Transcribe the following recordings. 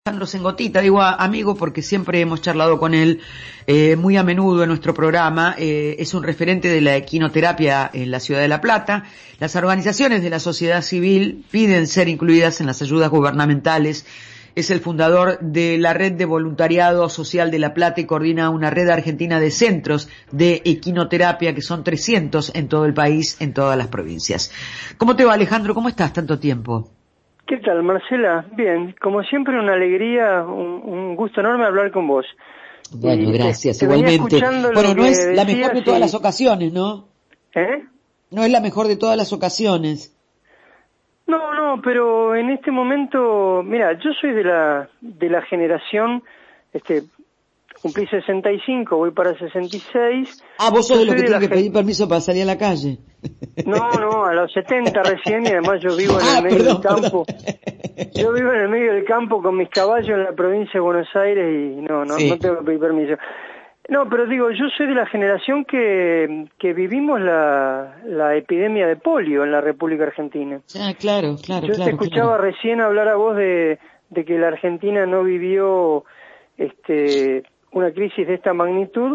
Alejandro Sengotita, digo amigo porque siempre hemos charlado con él muy a menudo en nuestro programa. Es un referente de la equinoterapia en la ciudad de La Plata. Las organizaciones de la sociedad civil piden ser incluidas en las ayudas gubernamentales. Es el fundador de la Red de Voluntariado Social de La Plata y coordina una red argentina de centros de equinoterapia, que son 300 en todo el país, en todas las provincias. ¿Cómo te va, Alejandro? ¿Cómo estás tanto tiempo? ¿Qué tal, Marcela? Bien, como siempre una alegría, un gusto enorme hablar con vos. Bueno, y gracias, igualmente. Bueno, no es la mejor de todas las ocasiones, ¿no? ¿Eh? No es la mejor de todas las ocasiones. No, pero en este momento, mira, yo soy de la generación, cumplí 65, voy para 66. Ah, vos sos de los que tienen que pedir permiso para salir a la calle. No, a los 70 recién, y además yo vivo en el medio del campo. Yo vivo en el medio del campo con mis caballos en la provincia de Buenos Aires y no tengo que pedir permiso. No, pero digo, yo soy de la generación que vivimos la epidemia de polio en la República Argentina. Ah, claro. Yo te escuchaba recién hablar a vos de que la Argentina no vivió una crisis de esta magnitud,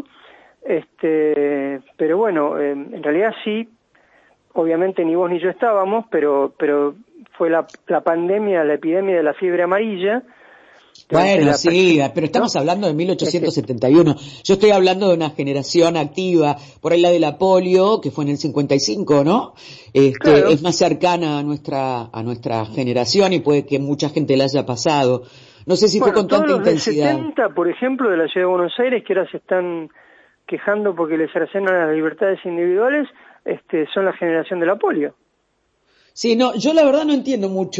pero bueno, en realidad sí, obviamente ni vos ni yo estábamos, pero fue la pandemia, la epidemia de la fiebre amarilla. Bueno, sí, pero estamos hablando de 1871. Yo estoy hablando de una generación activa, por ahí la de la polio, que fue en el 55, ¿no? Claro. Es más cercana a nuestra generación y puede que mucha gente la haya pasado. No sé si fue con tanta intensidad. Todos los de 70, por ejemplo, de la ciudad de Buenos Aires, que ahora se están quejando porque les cercenan las libertades individuales, son la generación de la polio. Sí, no, yo la verdad no entiendo mucho,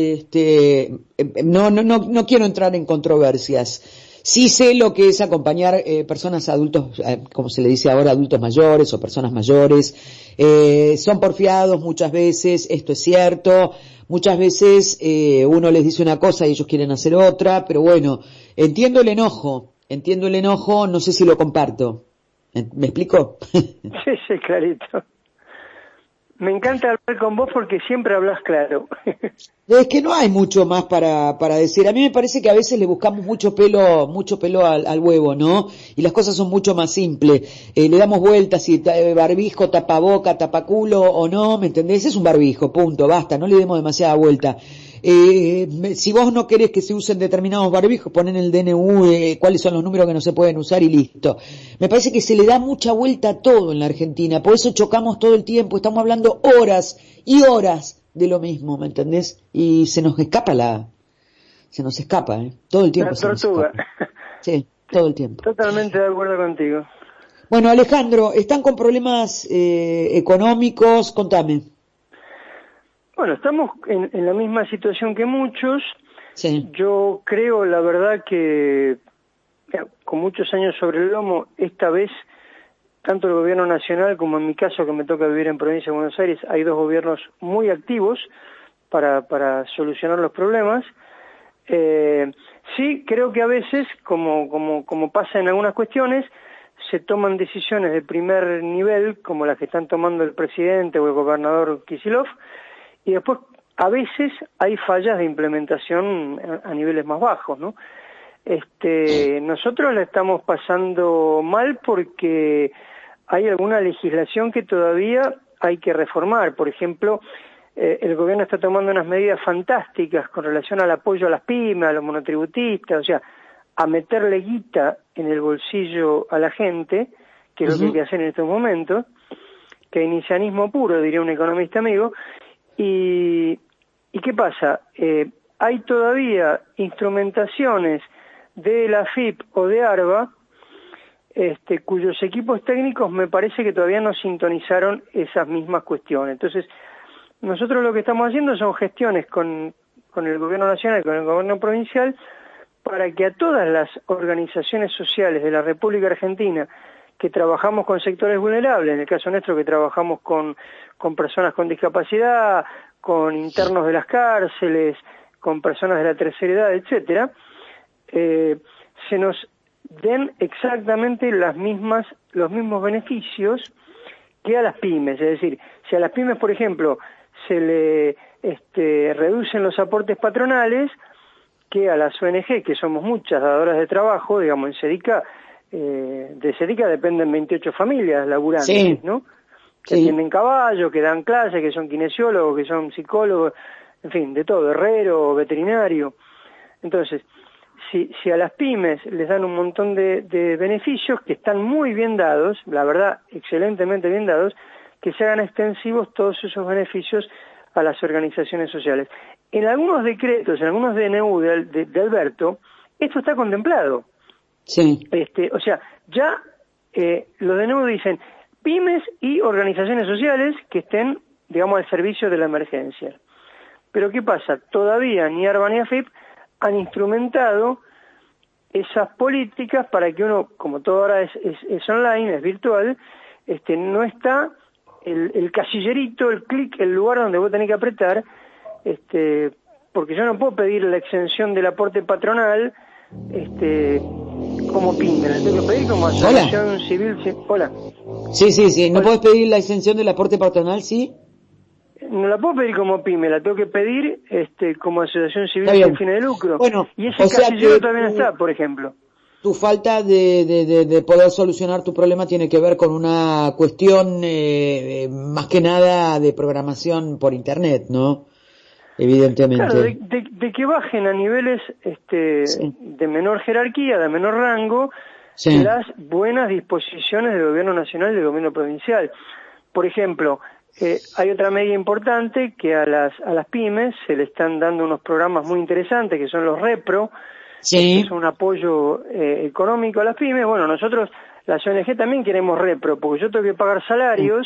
no quiero entrar en controversias. Sí sé lo que es acompañar personas adultos, como se le dice ahora, adultos mayores o personas mayores. Son porfiados muchas veces, esto es cierto. Muchas veces uno les dice una cosa y ellos quieren hacer otra, pero bueno, entiendo el enojo, no sé si lo comparto. ¿Me explico? Sí, clarito. Me encanta hablar con vos porque siempre hablas claro. Es que no hay mucho más para decir. A mí me parece que a veces le buscamos mucho pelo al huevo, ¿no? Y las cosas son mucho más simples. Le damos vueltas si barbijo, tapaboca, tapaculo o no, ¿me entendés? Es un barbijo, punto, basta, no le demos demasiada vuelta. Si vos no querés que se usen determinados barbijos, ponen el DNU, cuáles son los números que no se pueden usar y listo. Me parece que se le da mucha vuelta a todo en la Argentina, por eso chocamos todo el tiempo, estamos hablando horas y horas de lo mismo, ¿me entendés? Y se nos escapa, todo el tiempo. La tortuga. Sí, todo el tiempo. Totalmente de acuerdo contigo. Bueno, Alejandro, ¿están con problemas económicos? Contame. Bueno, estamos en la misma situación que muchos. Sí. Yo creo, la verdad, que con muchos años sobre el lomo, esta vez, tanto el gobierno nacional como en mi caso, que me toca vivir en Provincia de Buenos Aires, hay dos gobiernos muy activos para solucionar los problemas. Sí, creo que a veces, como pasa en algunas cuestiones, se toman decisiones de primer nivel, como las que están tomando el presidente o el gobernador Kicillof, y después a veces hay fallas de implementación a niveles más bajos, ¿no? Nosotros la estamos pasando mal porque hay alguna legislación que todavía hay que reformar. Por ejemplo, el gobierno está tomando unas medidas fantásticas con relación al apoyo a las pymes, a los monotributistas, o sea, a meterle guita en el bolsillo a la gente, que es lo que hay que hacer en estos momentos, keynesianismo puro, diría un economista amigo. ¿Y qué pasa? Hay todavía instrumentaciones de la AFIP o de ARBA, cuyos equipos técnicos me parece que todavía no sintonizaron esas mismas cuestiones. Entonces, nosotros lo que estamos haciendo son gestiones con el gobierno nacional y con el gobierno provincial para que a todas las organizaciones sociales de la República Argentina que trabajamos con sectores vulnerables, en el caso nuestro que trabajamos con personas con discapacidad, con internos de las cárceles, con personas de la tercera edad, etcétera, se nos den exactamente los mismos beneficios que a las pymes. Es decir, si a las pymes, por ejemplo, se le reducen los aportes patronales, que a las ONG, que somos muchas dadoras de trabajo, digamos, en SEDICA, de SEDICA dependen 28 familias laburantes, sí, ¿no? Que atienden caballos, que dan clases, que son kinesiólogos, que son psicólogos, en fin, de todo, herrero, veterinario. Entonces, si a las pymes les dan un montón de beneficios que están muy bien dados, la verdad, excelentemente bien dados, que se hagan extensivos todos esos beneficios a las organizaciones sociales. En algunos decretos, en algunos DNU de Alberto, esto está contemplado. Sí. O sea, ya los DNU dicen pymes y organizaciones sociales que estén, digamos, al servicio de la emergencia. Pero ¿qué pasa? Todavía ni ARBA ni AFIP han instrumentado esas políticas para que uno, como todo ahora es online, es virtual, no está el casillerito, el clic, el lugar donde vos tenés que apretar, porque yo no puedo pedir la exención del aporte patronal, como pyme, la tengo que pedir como asociación civil. Hola. Sí, ¿no podés pedir la exención del aporte patronal, sí? No la puedo pedir como pyme, la tengo que pedir como asociación civil sin fines de lucro. Bueno, y ese casillero todavía no está, por ejemplo. Tu falta de poder solucionar tu problema tiene que ver con una cuestión más que nada de programación por internet, ¿no? Evidentemente. Claro, de que bajen a niveles de menor jerarquía, de menor rango, las buenas disposiciones del gobierno nacional y del gobierno provincial. Por ejemplo, hay otra medida importante que a las pymes se le están dando unos programas muy interesantes que son los REPRO, que son un apoyo económico a las pymes. Bueno, nosotros, las ONG, también queremos REPRO, porque yo tengo que pagar salarios,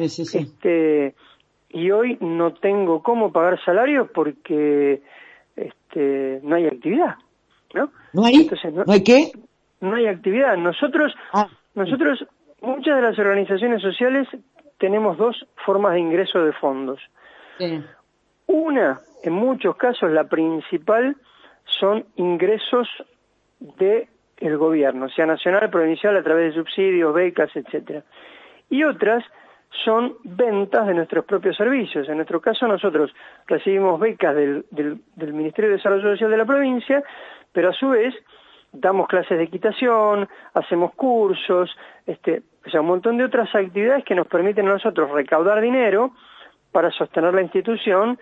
y hoy no tengo cómo pagar salarios porque no hay actividad, ¿no? ¿No hay? Entonces, ¿No hay qué? No hay actividad. Nosotros, muchas de las organizaciones sociales tenemos dos formas de ingreso de fondos. Una, en muchos casos, la principal, son ingresos del gobierno, sea nacional, provincial, a través de subsidios, becas, etcétera. Y otras son ventas de nuestros propios servicios. En nuestro caso, nosotros recibimos becas del Ministerio de Desarrollo Social de la provincia, pero a su vez damos clases de equitación, hacemos cursos, o sea, un montón de otras actividades que nos permiten a nosotros recaudar dinero para sostener la institución,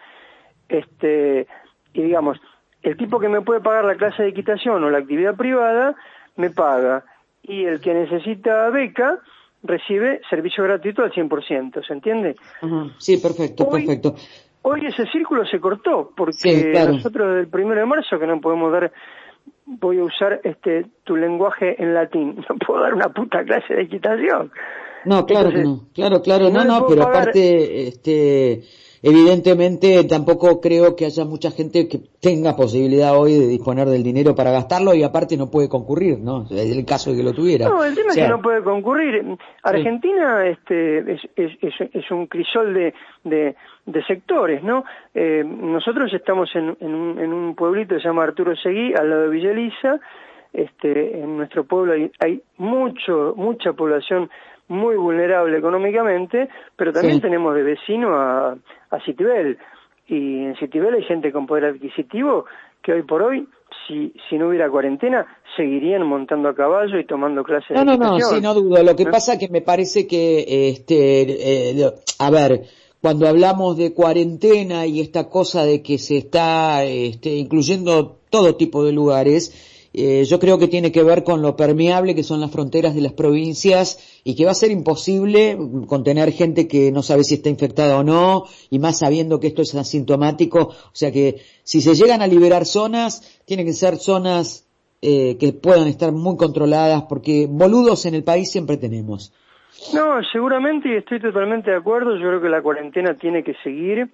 y digamos, el tipo que me puede pagar la clase de equitación o la actividad privada, me paga, y el que necesita beca recibe servicio gratuito al 100%, ¿se entiende? Sí, perfecto. Hoy ese círculo se cortó, porque nosotros desde el 1 de marzo, que no podemos dar, voy a usar tu lenguaje en latín, no puedo dar una puta clase de equitación. No, claro. No, pero pagar... aparte, evidentemente tampoco creo que haya mucha gente que tenga posibilidad hoy de disponer del dinero para gastarlo y aparte no puede concurrir, ¿no? Es el caso de que lo tuviera. No, el tema es que no puede concurrir. Argentina es un crisol de sectores, ¿no? Nosotros estamos en un pueblito que se llama Arturo Seguí, al lado de Villa Elisa. En nuestro pueblo hay mucha población muy vulnerable económicamente, pero también tenemos de vecino a Citibel, y en Citibel hay gente con poder adquisitivo que hoy por hoy, si no hubiera cuarentena, seguirían montando a caballo y tomando clases de equitación. No, sí, no dudo. Lo que pasa es que me parece que, a ver, cuando hablamos de cuarentena y esta cosa de que se está incluyendo todo tipo de lugares, yo creo que tiene que ver con lo permeable que son las fronteras de las provincias y que va a ser imposible contener gente que no sabe si está infectada o no, y más sabiendo que esto es asintomático. O sea que si se llegan a liberar zonas, tienen que ser zonas que puedan estar muy controladas, porque boludos en el país siempre tenemos. No, seguramente, y estoy totalmente de acuerdo. Yo creo que la cuarentena tiene que seguir,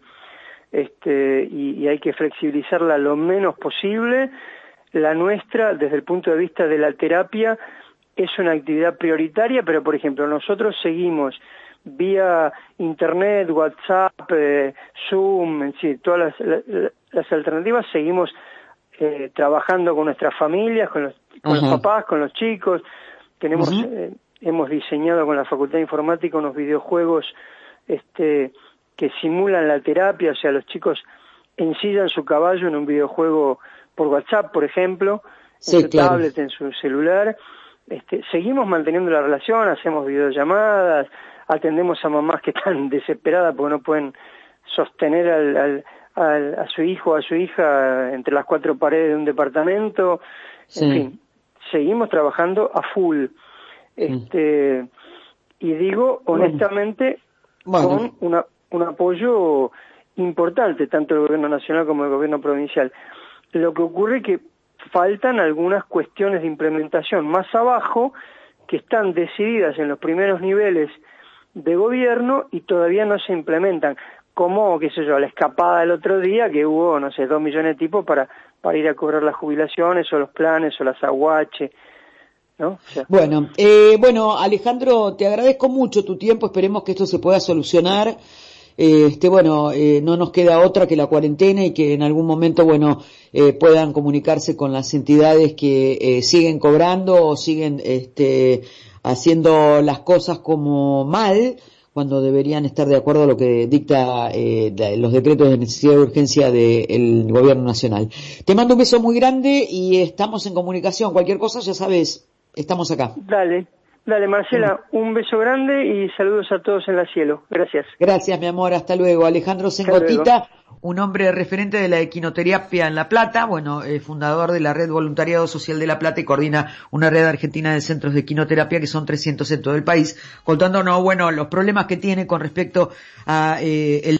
y hay que flexibilizarla lo menos posible. La nuestra, desde el punto de vista de la terapia, es una actividad prioritaria, pero por ejemplo, nosotros seguimos vía internet, WhatsApp, Zoom, todas las alternativas, seguimos trabajando con nuestras familias, con los papás, con los chicos. Hemos diseñado con la Facultad de Informática unos videojuegos que simulan la terapia, o sea, los chicos ensillan su caballo en un videojuego por WhatsApp, por ejemplo, sí, en su claro. tablet, en su celular. Seguimos manteniendo la relación, hacemos videollamadas, atendemos a mamás que están desesperadas porque no pueden sostener a su hijo o a su hija entre las cuatro paredes de un departamento. Sí. En fin, seguimos trabajando a full. Y digo honestamente, bueno, con un apoyo importante, tanto del gobierno nacional como del gobierno provincial. Lo que ocurre es que faltan algunas cuestiones de implementación más abajo que están decididas en los primeros niveles de gobierno y todavía no se implementan, como, qué sé yo, la escapada del otro día que hubo, no sé, 2 millones de tipos para ir a cobrar las jubilaciones o los planes o las aguache, ¿no? O sea, bueno, Alejandro, te agradezco mucho tu tiempo, esperemos que esto se pueda solucionar. No nos queda otra que la cuarentena y que en algún momento, puedan comunicarse con las entidades que siguen cobrando o siguen haciendo las cosas como mal, cuando deberían estar de acuerdo a lo que dicta los decretos de necesidad y urgencia del gobierno nacional. Te mando un beso muy grande y estamos en comunicación. Cualquier cosa, ya sabes, estamos acá. Dale, Marcela, un beso grande y saludos a todos en la cielo. Gracias. Gracias, mi amor, hasta luego. Alejandro Sengotita, un hombre referente de la equinoterapia en La Plata, fundador de la Red Voluntariado Social de La Plata y coordina una red argentina de centros de equinoterapia que son 300 en todo el país, contándonos, los problemas que tiene con respecto a el